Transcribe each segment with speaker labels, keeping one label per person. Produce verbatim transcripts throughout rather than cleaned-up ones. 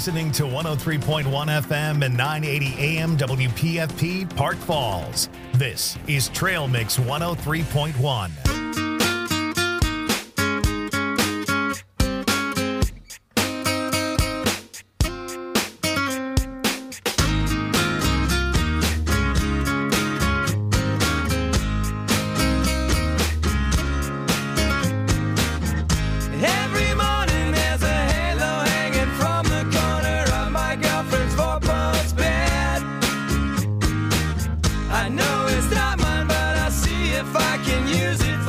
Speaker 1: listening to one oh three point one F M and nine eighty A M W P F P Park Falls. This is Trail Mix one oh three point one.
Speaker 2: I know it's not mine, but I'll see if I can use it.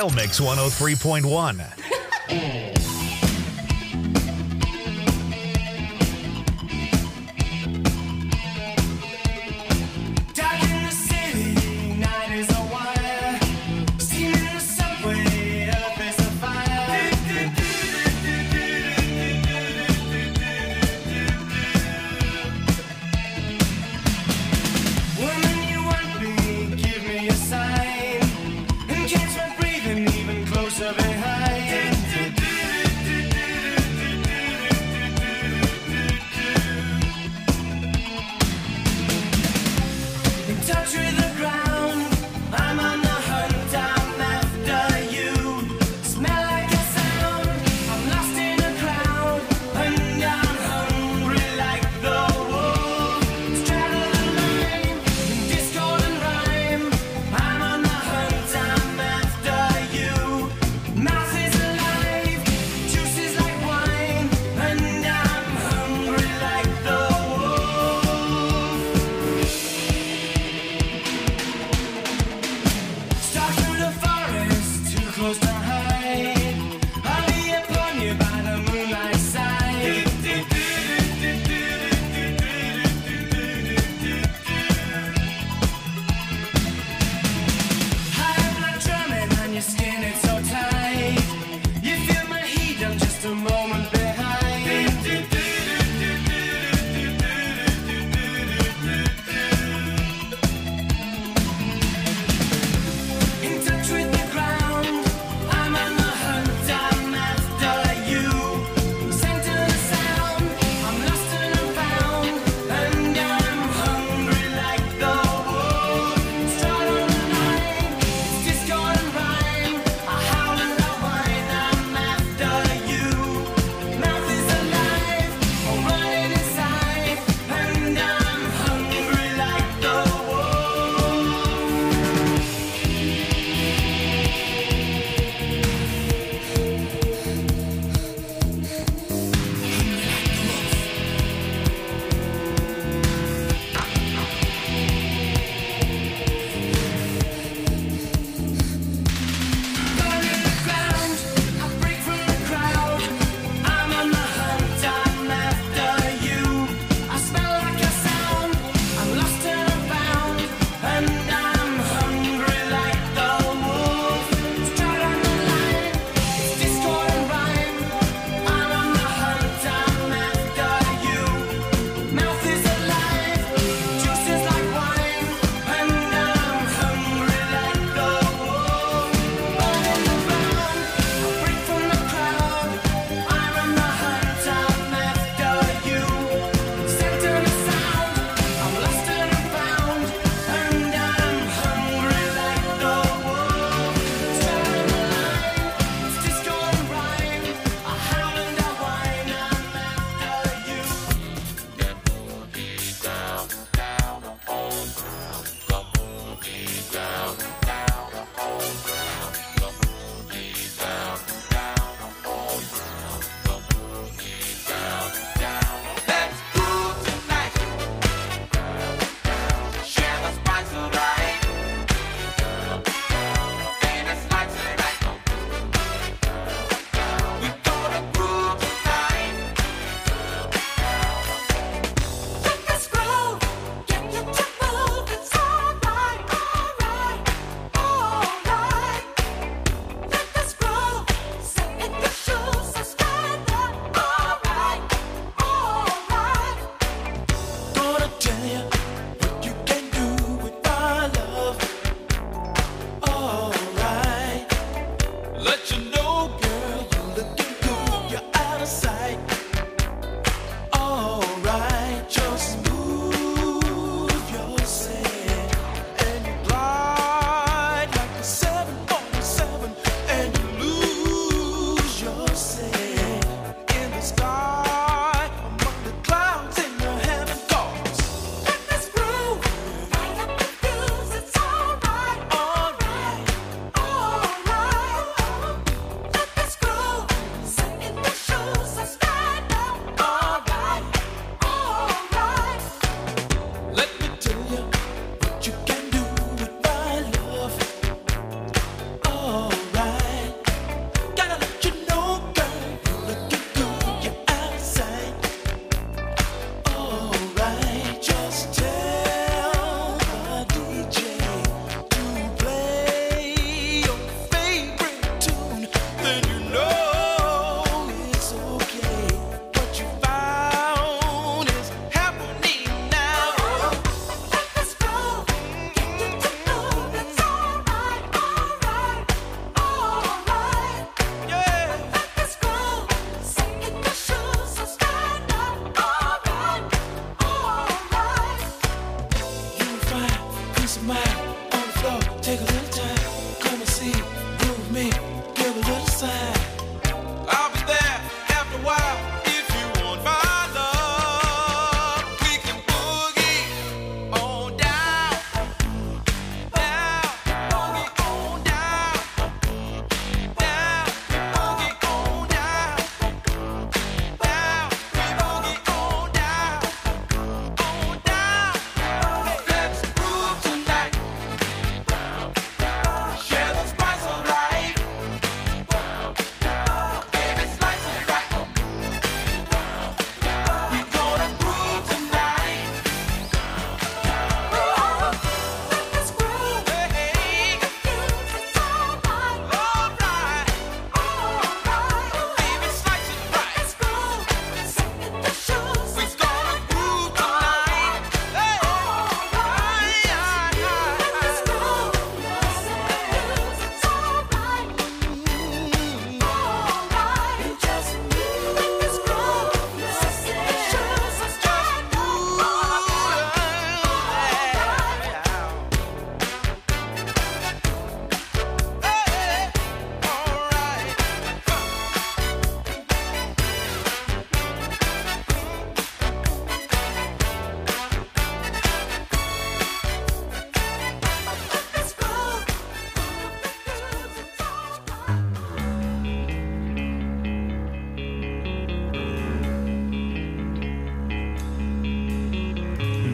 Speaker 1: Trail Mix one oh three point one.
Speaker 2: Sign and catch my breathing even closer behind.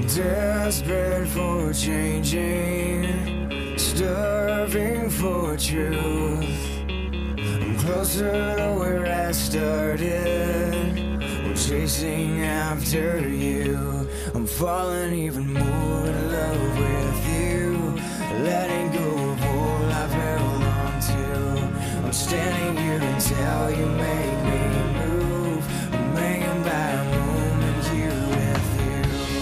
Speaker 2: Desperate for changing, starving for truth. I'm closer to where I started, I'm chasing after you. I'm falling even more in love with you, letting go of all I've held on to. I'm standing here until you make me move. I'm hanging by a moment here with you.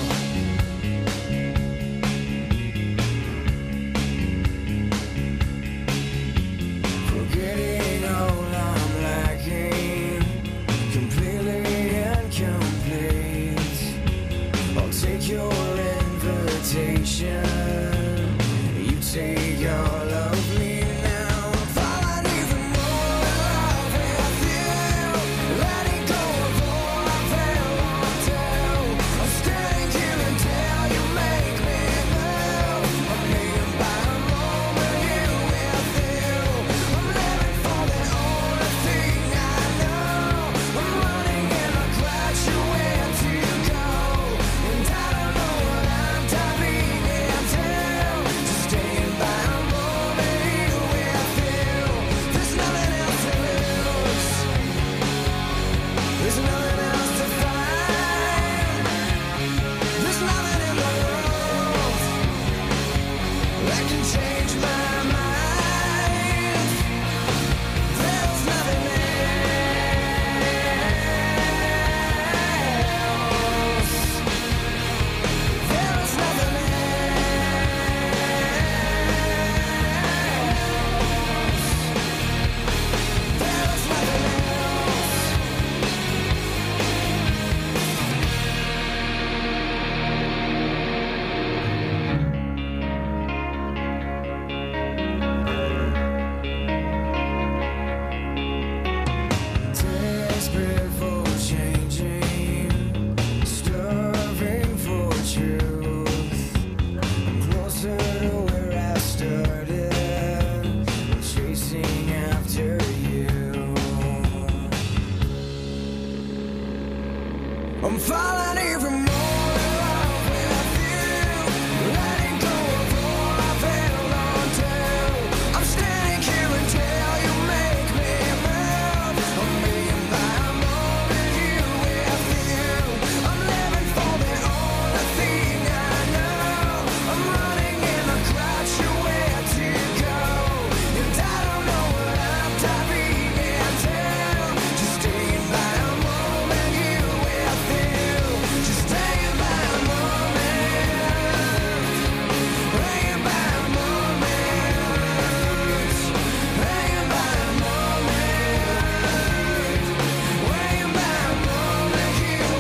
Speaker 2: Forgetting all I'm lacking, completely incomplete. I'll take your invitation, you take all of me. I'm falling even more in love with you, letting go of all I've held on to. I'm standing here until you make me move. I'm being by a moment here with you. I'm living for the only thing I know. I'm running in the crowd, sure where to go. And I don't know what I'm diving into. Just staying by a moment here with you. Just staying by a moment, hanging by a moment, hanging by a moment, hanging by a moment here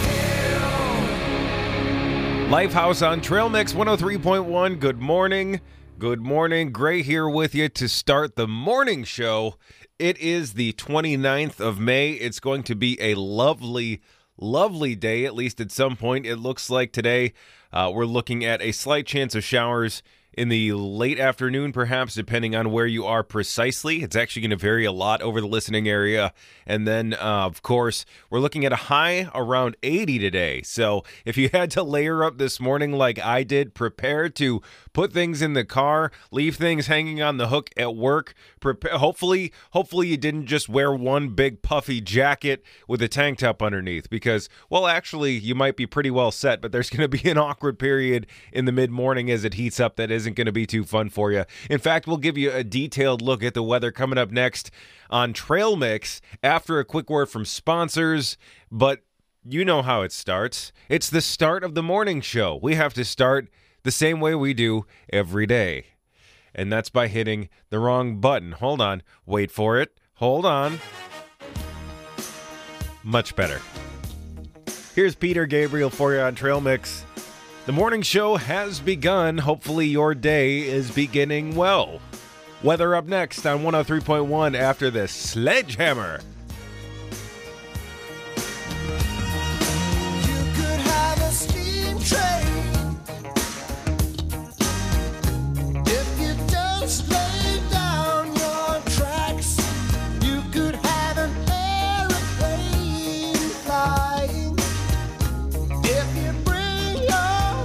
Speaker 2: with you.
Speaker 3: Lifehouse on Trail Mix one oh three point one. Good morning. Good morning. Gray here with you to start the morning show. It is the twenty-ninth of May. It's going to be a lovely, lovely day, at least at some point. It looks like today uh, we're looking at a slight chance of showers in the late afternoon, perhaps, depending on where you are precisely. It's actually going to vary a lot over the listening area. And then, uh, of course, we're looking at a high around eighty today. So if you had to layer up this morning like I did, prepare to put things in the car, leave things hanging on the hook at work. Prepare, hopefully, hopefully you didn't just wear one big puffy jacket with a tank top underneath because, well, actually, you might be pretty well set, but there's going to be an awkward period in the mid-morning as it heats up that isn't going to be too fun for you. In fact, we'll give you a detailed look at the weather coming up next on Trail Mix after a quick word from sponsors, but you know how it starts. It's the start of the morning show. We have to start the same way we do every day, and that's by hitting the wrong button. Hold on. Wait for it. Hold on. Much better. Here's Peter Gabriel for you on Trail Mix. The morning show has begun. Hopefully your day is beginning well. Weather up next on one oh three point one after this Sledgehammer.
Speaker 2: You could have a steam train if you just lay down your tracks. You could have an airplane flying if you bring your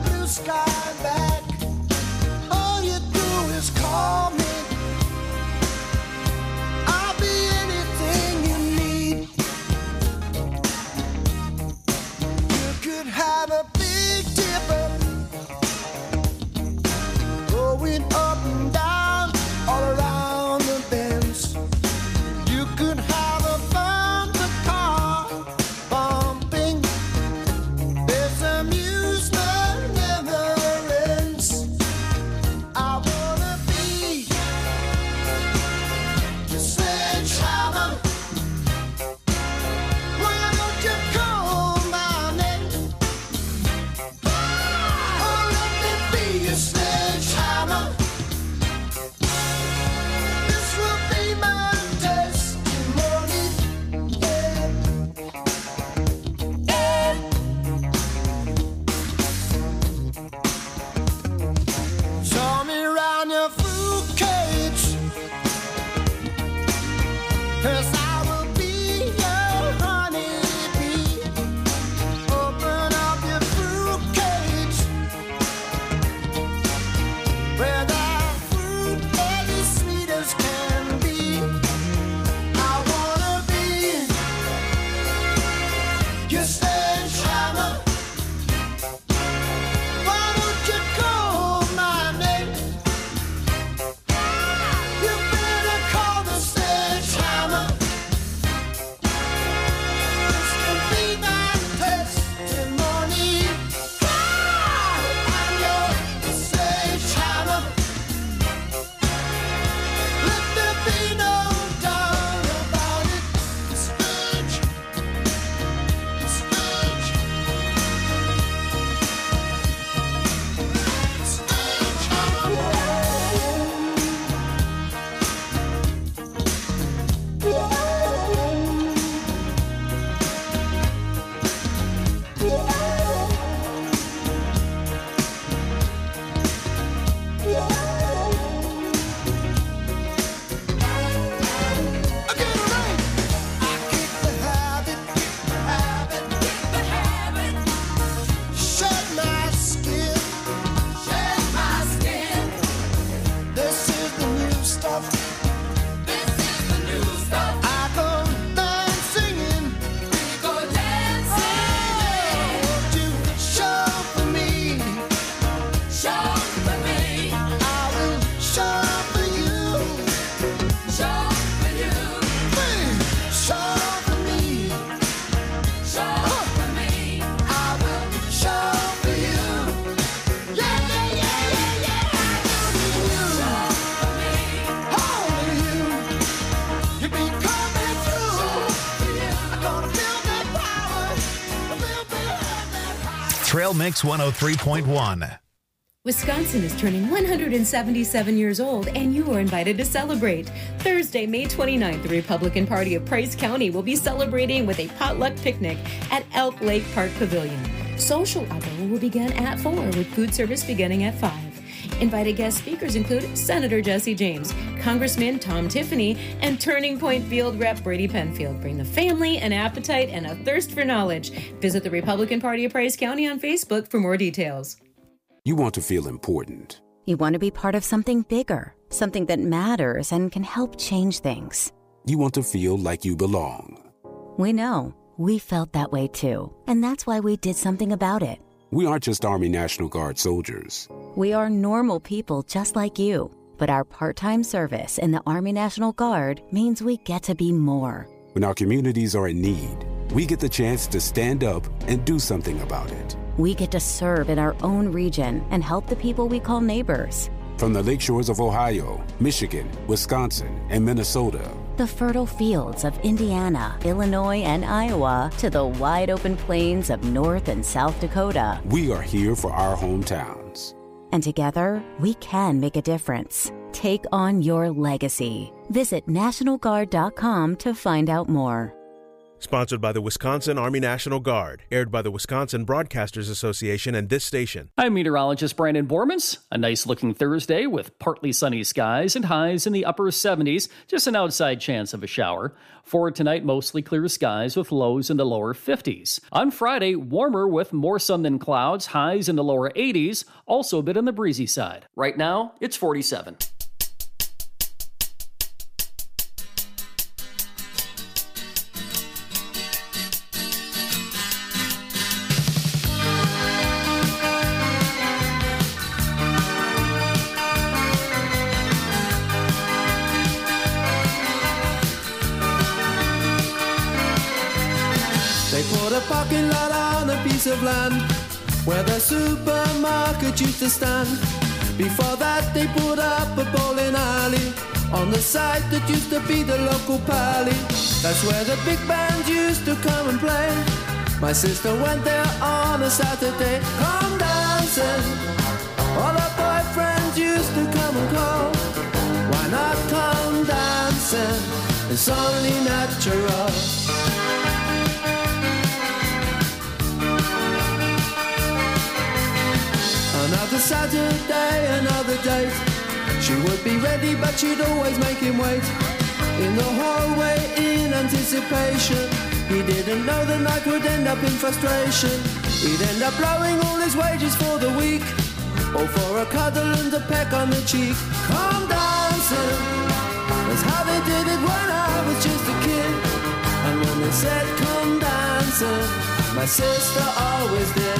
Speaker 1: Trail Mix one oh three point one.
Speaker 4: Wisconsin is turning one hundred seventy-seven years old, and you are invited to celebrate. Thursday, May twenty-ninth, the Republican Party of Price County will be celebrating with a potluck picnic at Elk Lake Park Pavilion. Social hour will begin at four, with food service beginning at five. Invited guest speakers include Senator Jesse James, Congressman Tom Tiffany, and Turning Point Field Rep Brady Penfield. Bring the family, an appetite, and a thirst for knowledge. Visit the Republican Party of Price County on Facebook for more details.
Speaker 5: You want to feel important.
Speaker 6: You want to be part of something bigger, something that matters and can help change things.
Speaker 5: You want to feel like you belong.
Speaker 6: We know. We felt that way too. And that's why we did something about it.
Speaker 5: We aren't just Army National Guard soldiers.
Speaker 6: We are normal people just like you. But our part-time service in the Army National Guard means we get to be more.
Speaker 5: When our communities are in need, we get the chance to stand up and do something about it.
Speaker 6: We get to serve in our own region and help the people we call neighbors.
Speaker 5: From the lakeshores of Ohio, Michigan, Wisconsin, and Minnesota,
Speaker 6: the fertile fields of Indiana, Illinois, and Iowa, to the wide open plains of North and South Dakota,
Speaker 5: we are here for our hometowns.
Speaker 6: And together, we can make a difference. Take on your legacy. Visit National Guard dot com to find out more.
Speaker 7: Sponsored by the Wisconsin Army National Guard. Aired by the Wisconsin Broadcasters Association and this station.
Speaker 8: I'm meteorologist Brandon Bormans. A nice-looking Thursday with partly sunny skies and highs in the upper seventies. Just an outside chance of a shower. For tonight, mostly clear skies with lows in the lower fifties. On Friday, warmer with more sun than clouds. Highs in the lower eighties. Also a bit on the breezy side. Right now, it's forty-seven.
Speaker 2: Put a parking lot on a piece of land where the supermarket used to stand. Before that they put up a bowling alley on the site that used to be the local pally. That's where the big band used to come and play. My sister went there on a Saturday. Come dancing, all her boyfriends used to come and call. Why not come dancing? It's only natural. Another Saturday, another date. She would be ready, but she'd always make him wait. In the hallway, in anticipation. He didn't know the night would end up in frustration. He'd end up blowing all his wages for the week, or for a cuddle and a peck on the cheek. Come dancing, that's how they did it when I was just a kid. And when they said come dancing, my sister always did.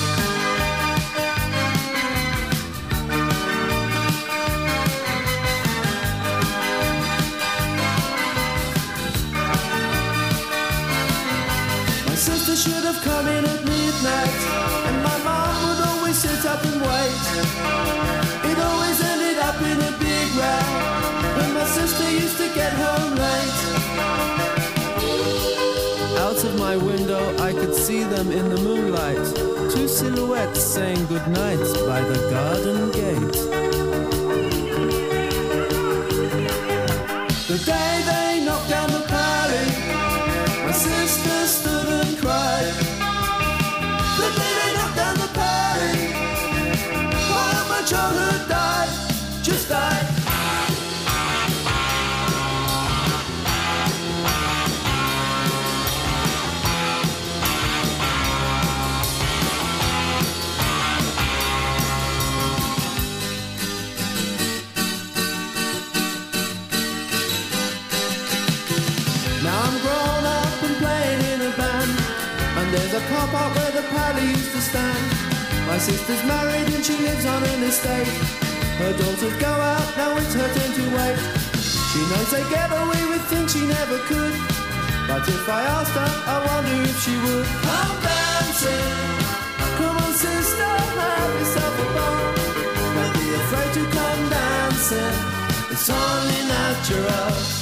Speaker 2: Should have come in at midnight, and my mom would always sit up and wait. It always ended up in a big row when my sister used to get home late. Out of my window I could see them in the moonlight, two silhouettes saying goodnight by the garden gate. The day they knocked down the pally, my sister stood and cried. The day they knocked down the pally, while my childhood died, just died. Now I'm grown up and playing in a band, and there's a car park where the pally used to stand. My sister's married and she lives on an estate. Her daughters go out, now it's her turn to wait. She knows they get away with things she never could, but if I asked her, I wonder if she would. Come dancing, come on sister, have yourself a ball. Don't be afraid to come dancing, it's only natural.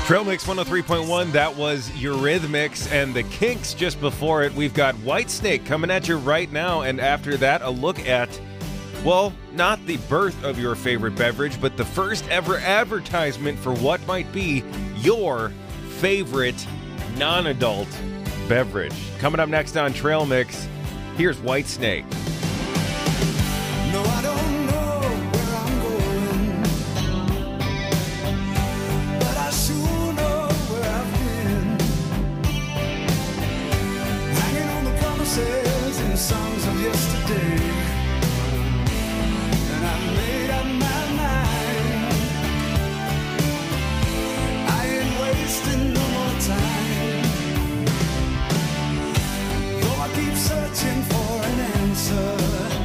Speaker 3: Trail Mix one oh three point one, that was Eurythmics, and the Kinks just before it. We've got Whitesnake coming at you right now, and after that, a look at, well, not the birth of your favorite beverage, but the first ever advertisement for what might be your favorite non-adult beverage. Coming up next on Trail Mix, here's Whitesnake.
Speaker 2: No, I don't know where I'm going, but I sure know where I've been. Hanging on the promises and songs of yesterday, and I made up my mind. I ain't wasting no more time. Though I keep searching for an answer,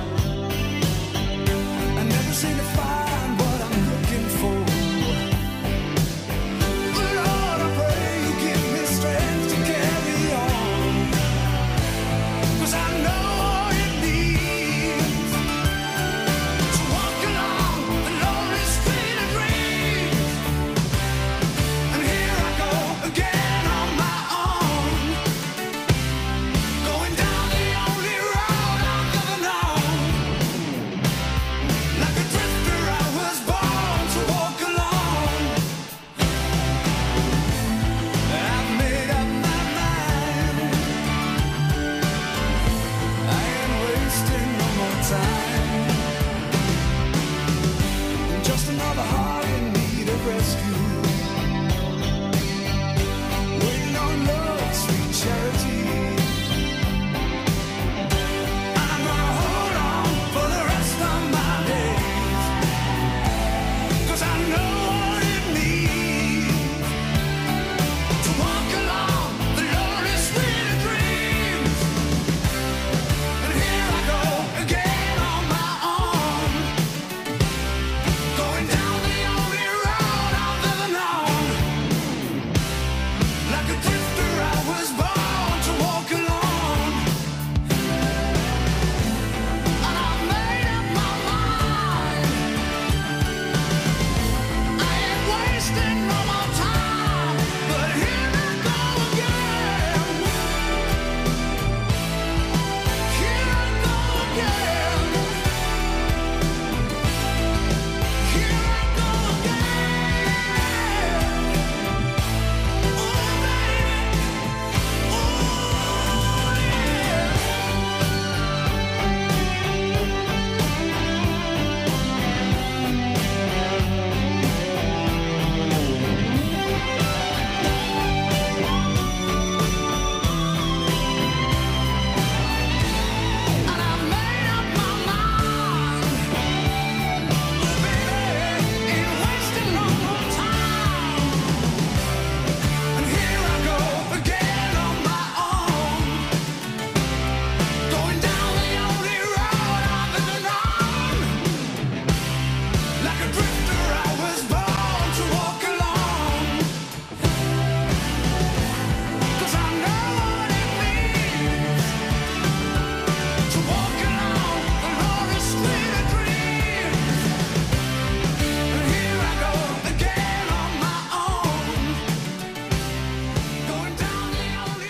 Speaker 2: seem to find what I'm looking for. But Lord, I pray you give me strength to carry on, 'cause I know all it needs to walk along the lonely street of dreams. And here I go again on my own, going down the only road I've ever known. Like a drifter, I was born to walk alone. I've made up my mind. I ain't wasting no more time. Just another heart in need of rescue, waiting on love's sweet charity. And I'm gonna hold on for the rest of my days, 'cause I know what it means to walk along the lonely street of dreams. And here I go again on my own, going down the only road I've ever known. Like a drifter, I was born to walk alone. And I've made up my mind. I ain't wasting no more time, but here I go again. Here I go again. Here I go again. Oh, baby. Oh, yeah. And I made up my mind. Oh, baby, ain't wasting no more time. And here I go again on my own, going down the only road I've ever known. Like a drifter, I was born to walk alone. 'Cause I know what it means to walk along the lonely street of dreams. And here I go again on my own, going down the only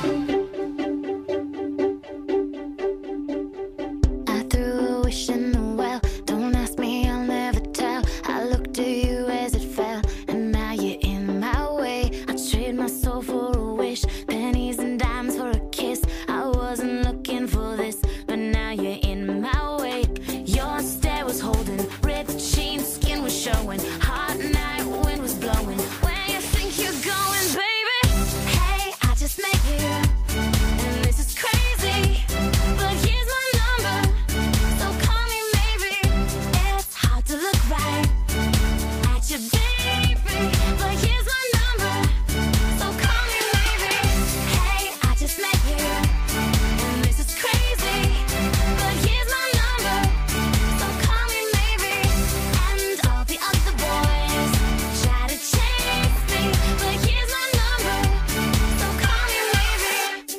Speaker 2: road.
Speaker 9: I threw a wish in the well. Don't ask me, I'll never tell. I looked at you as it fell, and now you're in my way. I trade my soul for a wish, pennies and dimes for a kiss. I wasn't looking for this, but now you're in my way. Your stare was holding, ripped jeans, skin was showing. Hot night, wind was blowing. Where you think you're going, baby? Hey, I just met you, and this is crazy, but here's my number, so call me maybe. It's hard to look right at you, baby, but here's my number, so call me maybe. Hey, I just met you, and this is crazy, but here's my number, so call me maybe. And all the other boys try to chase me, but here's my number, so call me maybe.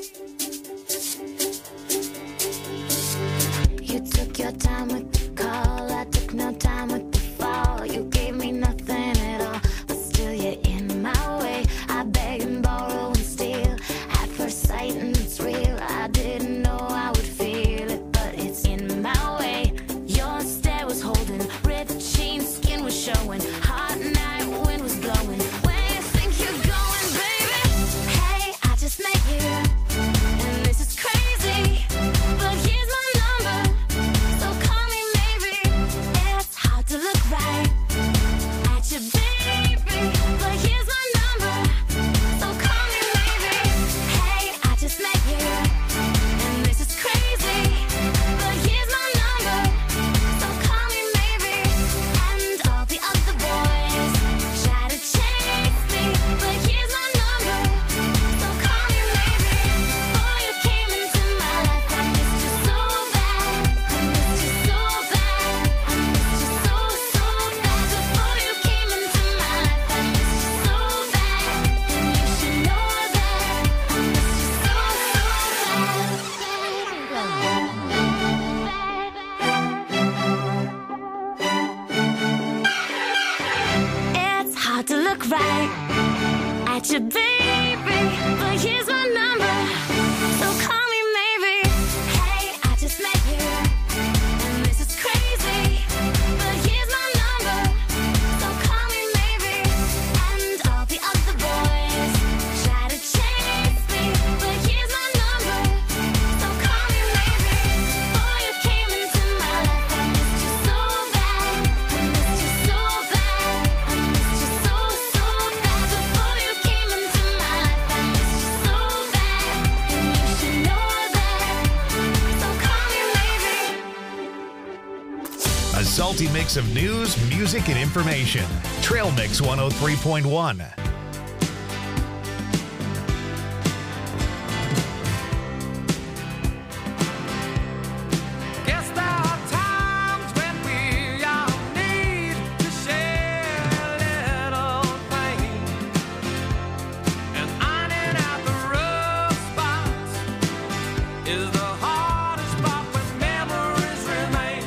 Speaker 9: You took your time with the call, I took no time with the fall. You gave me nothing at cry at your baby, but here's my number, so call me maybe. Hey, I just met you, and this is crazy, but here's my number, so call me maybe. And all the other boys try to chase me, but here's my number, so call me maybe. Before you came into my life, I missed you so bad, I missed you so bad, I missed you so, so bad. Before you came into my life, I missed you so bad, and you should know that, so call me maybe.
Speaker 1: A salty mix of news, music, and information. Trail Mix one oh three point one.
Speaker 2: Guess there are times when we all need to share a little pain, and ironing out the rough spots is the hardest part when memories remain.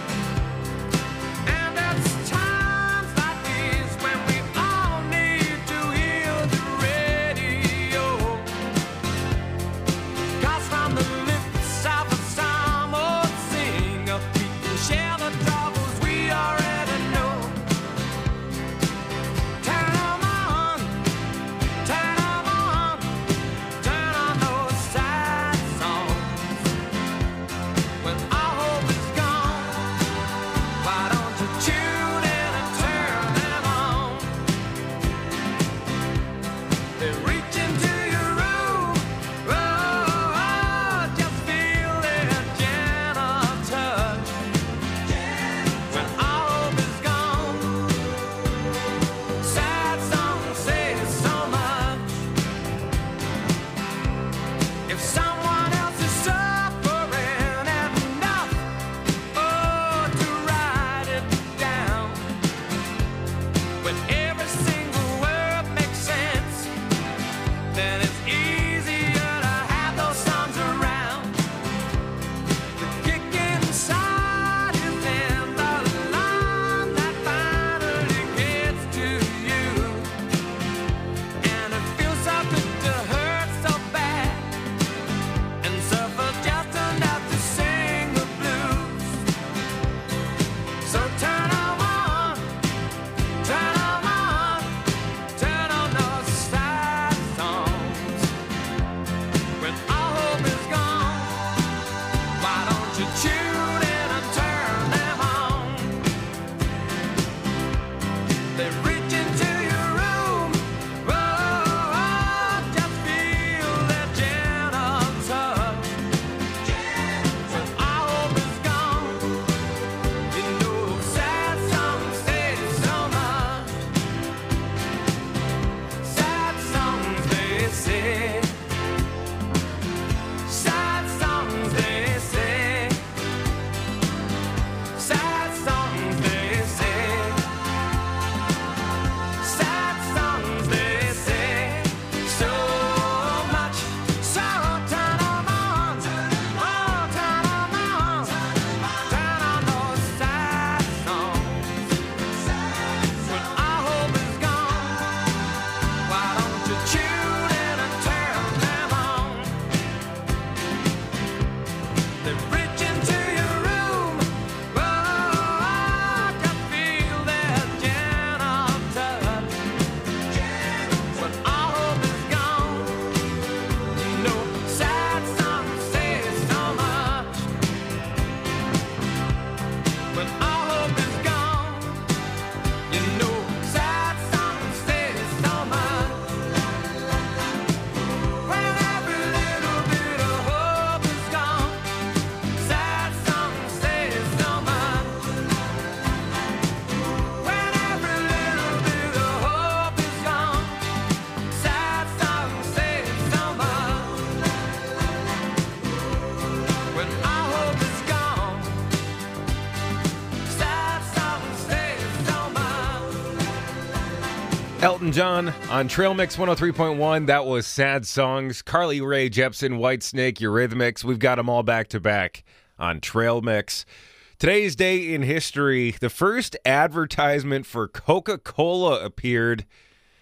Speaker 2: And it's times like these when we all need to hear the radio, 'cause from the lips of a psalmist singer, people share the troubles we already know. Turn 'em on, turn 'em on, turn on those sad songs. When our hope is gone, why don't you tune in and turn them on? They reach into your room, oh, oh, just feel their gentle touch. When our hope is gone, sad songs say so much. If someone else is suffering enough, oh, to write it down, when every single word makes sense, then it's easier to have those songs around. The kick inside is in the line that finally gets to you, and it feels so good to hurt so bad and suffer just enough to sing the blues. So turn 'em on, turn 'em on, turn on those sad songs. When all hope is gone, why don't you tune in and turn them on? They reach into your room, oh, oh, just feel their gentle touch. When all hope is gone, you know sad songs say so much. Sad songs they say, sad songs they say, sad songs they say, sad songs they say so much. So turn 'em on, oh, turn 'em on, turn on those sad songs. When our hope is gone, why don't you tune in and turn them on? They reach into your room, oh, just feel their gentle touch. When our hope is gone, you know sad songs say so much. When our hope is gone, you know sad songs say so much. When every little bit of hope is gone, sad songs say so much. When every little bit of hope is gone, sad songs say so much. When our hope is gone, sad songs say so much.
Speaker 3: Elton John on Trail Mix one oh three point one. That was Sad Songs. Carly Rae Jepsen, Whitesnake, Eurythmics. We've got them all back to back on Trail Mix. Today's day in history, the first advertisement for Coca-Cola appeared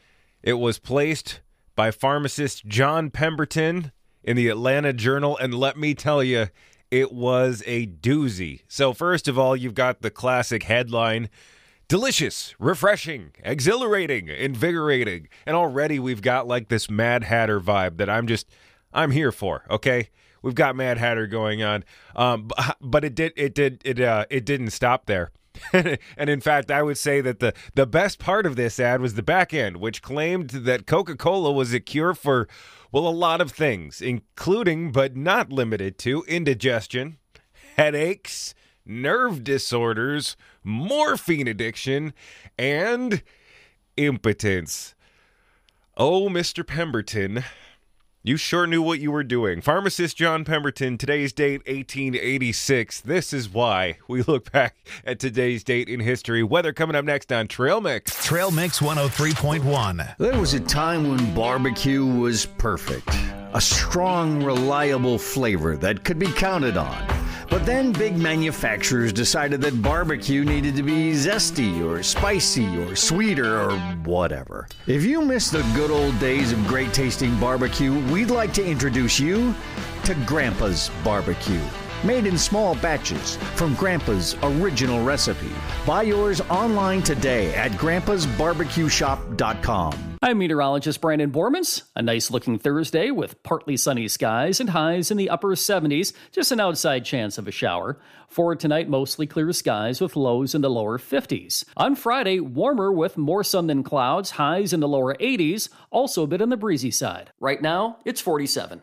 Speaker 3: It was placed by pharmacist John Pemberton in the Atlanta Journal, and let me tell you, it was a doozy. So first of all, you've got the classic headline, delicious, refreshing, exhilarating, invigorating. And already we've got like this Mad Hatter vibe that I'm just, I'm here for, okay? We've got Mad Hatter going on. Um, but it did, it did, it, uh, it didn't stop there. And in fact, I would say that the, the best part of this ad was the back end, which claimed that Coca-Cola was a cure for, well, a lot of things, including but not limited to indigestion, headaches, nerve disorders, morphine addiction, and impotence. Oh, Mister Pemberton, you sure knew what you were doing. Pharmacist John Pemberton, today's date, eighteen eighty-six. This is why we look back at today's date in history. Weather coming up next on Trail Mix.
Speaker 1: Trail Mix one oh three point one.
Speaker 10: There was a time when barbecue was perfect. A strong, reliable flavor that could be counted on. But then big manufacturers decided that barbecue needed to be zesty or spicy or sweeter or whatever. If you miss the good old days of great tasting barbecue, we'd like to introduce you to Grandpa's Barbecue. Made in small batches from Grandpa's original recipe. Buy yours online today at grandpas barbecue shop dot com.
Speaker 8: I'm meteorologist Brandon Bormans. A nice looking Thursday with partly sunny skies and highs in the upper seventies, just an outside chance of a shower. For tonight, mostly clear skies with lows in the lower fifties. On Friday, warmer with more sun than clouds, highs in the lower eighties, also a bit on the breezy side. Right now, it's forty-seven.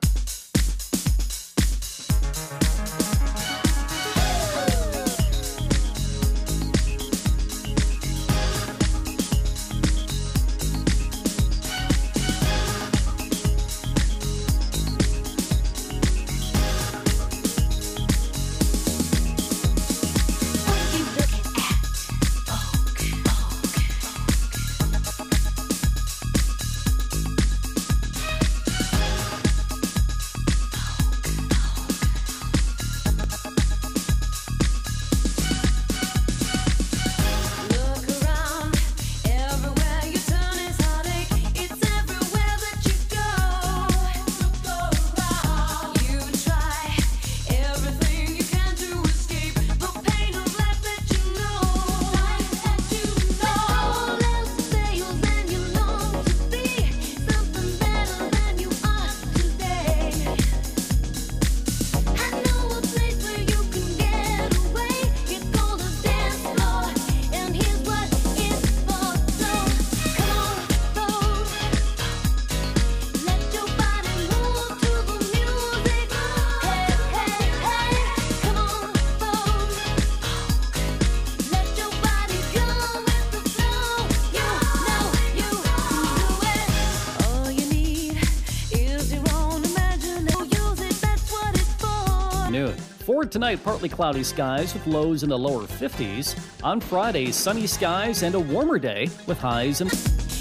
Speaker 8: For tonight, partly cloudy skies with lows in the lower fifties. On Friday, sunny skies and a warmer day with highs in...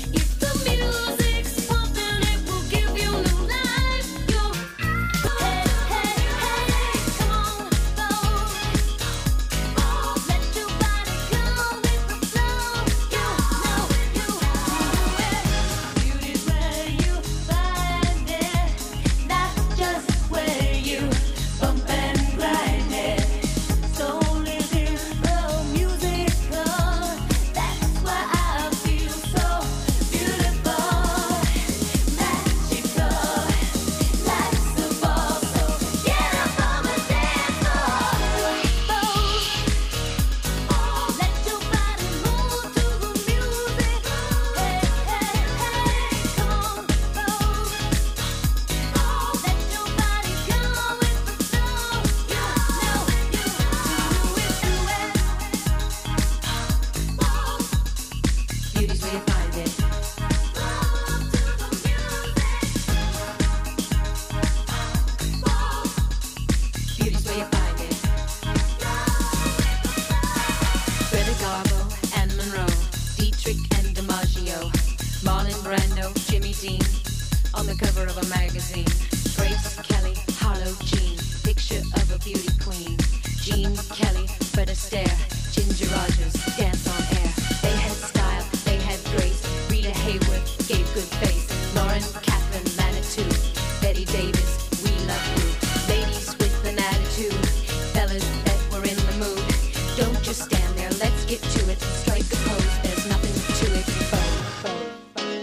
Speaker 11: on the cover of a magazine. Grace Kelly, Harlow Jean, picture of a beauty queen. Jean Kelly, Fred Astaire, Ginger Rogers, dance on air. They had style, they had grace. Rita Hayworth gave good face. Lauren, Catherine, Manitou, Betty Davis, we love you. Ladies with an attitude, fellas that were in the mood. Don't just stand there, let's get to it. Strike a pose, there's nothing to it. Vogue, vogue,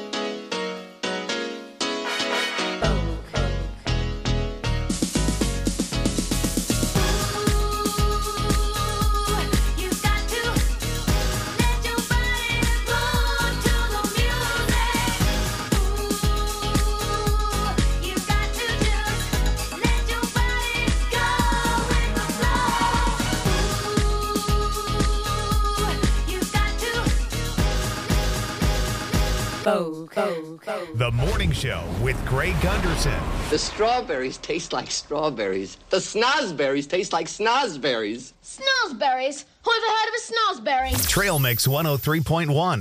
Speaker 11: Vogue, Vogue, Vogue.
Speaker 1: The Morning Show with Greg Gunderson.
Speaker 12: The strawberries taste like strawberries. The snozberries taste like snozberries.
Speaker 13: Snozberries? Who ever heard of a snozberry?
Speaker 1: Trail Mix one oh three point one.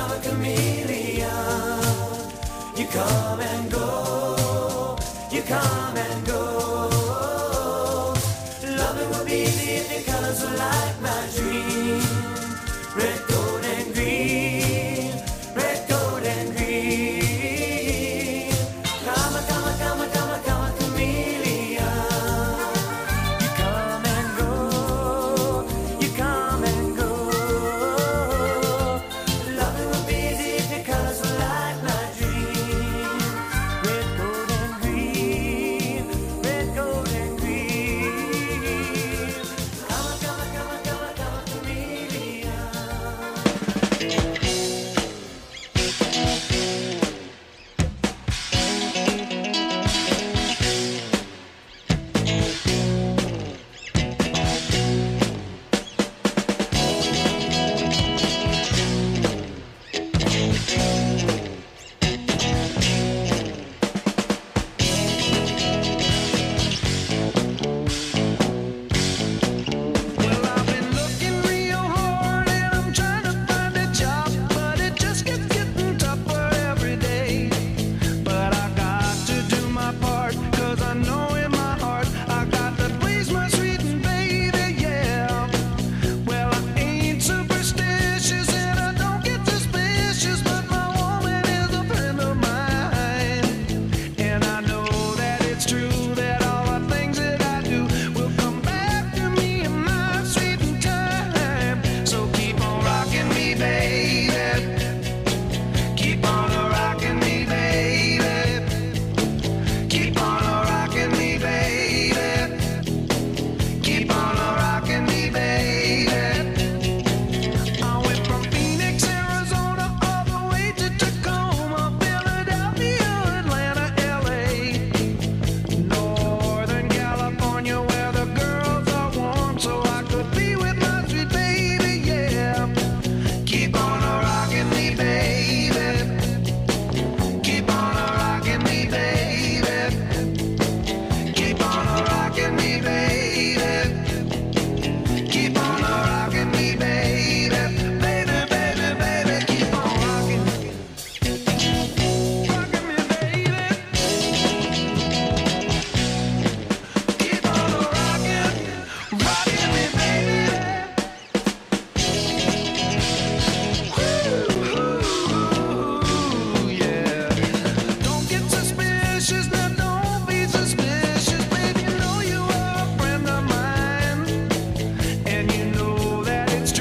Speaker 2: come and go. You come